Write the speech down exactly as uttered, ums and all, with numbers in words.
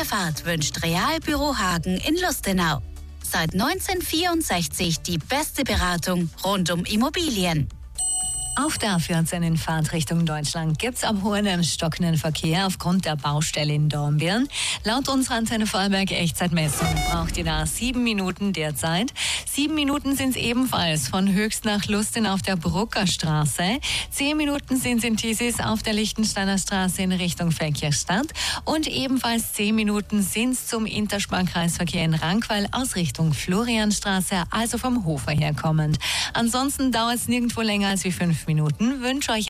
Fahrt wünscht Realbüro Hagen in Lustenau. Seit neunzehnhundertvierundsechzig die beste Beratung rund um Immobilien. Auf der vierzehn Fahrt Richtung Deutschland gibt's ab Hohenem stockenden Verkehr aufgrund der Baustelle in Dornbirn. Laut unserer Antenne Vorarlberg Echtzeitmessung braucht ihr da sieben Minuten derzeit. Sieben Minuten sind es ebenfalls von Höchst nach Lusten auf der Brucker Straße. Zehn Minuten sind es in Tiesis auf der Lichtensteiner Straße in Richtung Feldkirchstadt. Und ebenfalls zehn Minuten sind es zum Intersparkreisverkehr in Rankweiler aus Richtung Florianstraße, also vom Hofer her kommend. Ansonsten dauert es nirgendwo länger als wie fünf Minuten. Wünsche euch